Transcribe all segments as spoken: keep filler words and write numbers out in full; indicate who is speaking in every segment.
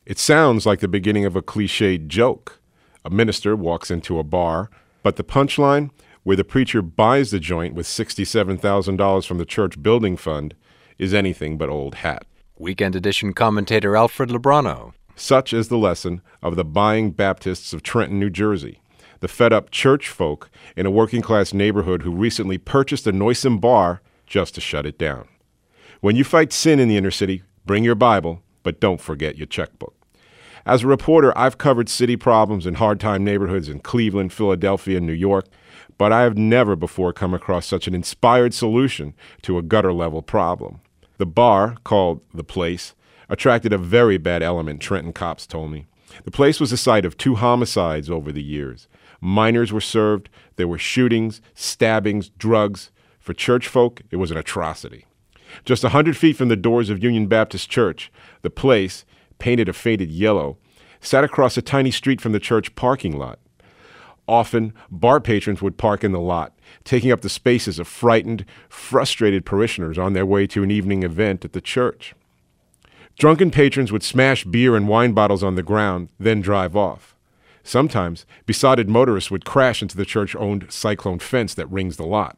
Speaker 1: It sounds like the beginning of a cliched joke. A minister walks into a bar, but the punchline, where the preacher buys the joint with sixty-seven thousand dollars from the church building fund, is anything but old hat.
Speaker 2: Weekend Edition commentator Alfred Lebrano.
Speaker 1: Such is the lesson of the buying Baptists of Trenton, New Jersey, the fed-up church folk in a working-class neighborhood who recently purchased a noisome bar just to shut it down. When you fight sin in the inner city, bring your Bible, but don't forget your checkbook. As a reporter, I've covered city problems in hard-time neighborhoods in Cleveland, Philadelphia, and New York, but I have never before come across such an inspired solution to a gutter-level problem. The bar, called The Place, attracted a very bad element, Trenton cops told me. The place was the site of two homicides over the years. Minors were served, there were shootings, stabbings, drugs. For church folk, it was an atrocity. Just a hundred feet from the doors of Union Baptist Church, The Place, painted a faded yellow, sat across a tiny street from the church parking lot. Often, bar patrons would park in the lot, taking up the spaces of frightened, frustrated parishioners on their way to an evening event at the church. Drunken patrons would smash beer and wine bottles on the ground, then drive off. Sometimes, besotted motorists would crash into the church-owned cyclone fence that rings the lot.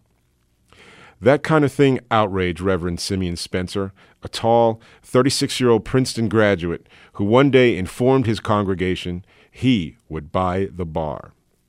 Speaker 1: That kind of thing outraged Reverend Simeon Spencer, a tall, thirty-six-year-old Princeton graduate who one day informed his congregation he would buy the bar.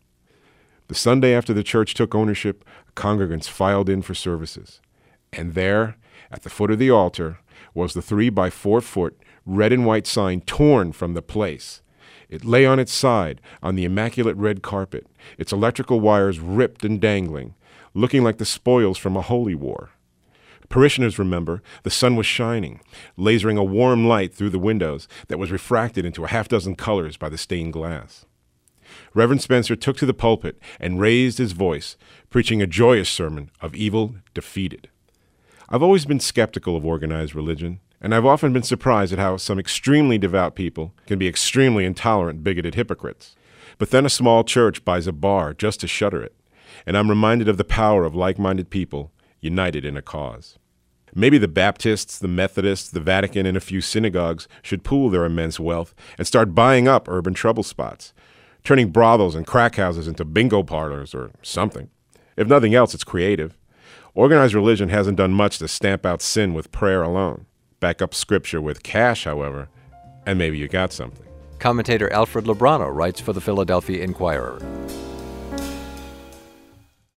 Speaker 1: The Sunday after the church took ownership, congregants filed in for services. And there, at the foot of the altar, was the three by four foot red and white sign torn from The Place. It lay on its side on the immaculate red carpet, its electrical wires ripped and dangling, looking like the spoils from a holy war. Parishioners remember the sun was shining, lasering a warm light through the windows that was refracted into a half dozen colors by the stained glass. Reverend Spencer took to the pulpit and raised his voice, preaching a joyous sermon of evil defeated. I've always been skeptical of organized religion, and I've often been surprised at how some extremely devout people can be extremely intolerant, bigoted hypocrites. But then a small church buys a bar just to shutter it, and I'm reminded of the power of like-minded people united in a cause. Maybe the Baptists, the Methodists, the Vatican, and a few synagogues should pool their immense wealth and start buying up urban trouble spots, turning brothels and crack houses into bingo parlors or something. If nothing else, it's creative. Organized religion hasn't done much to stamp out sin with prayer alone. Back up scripture with cash, however, and maybe you got something.
Speaker 2: Commentator Alfred Lebrano writes for the Philadelphia Inquirer.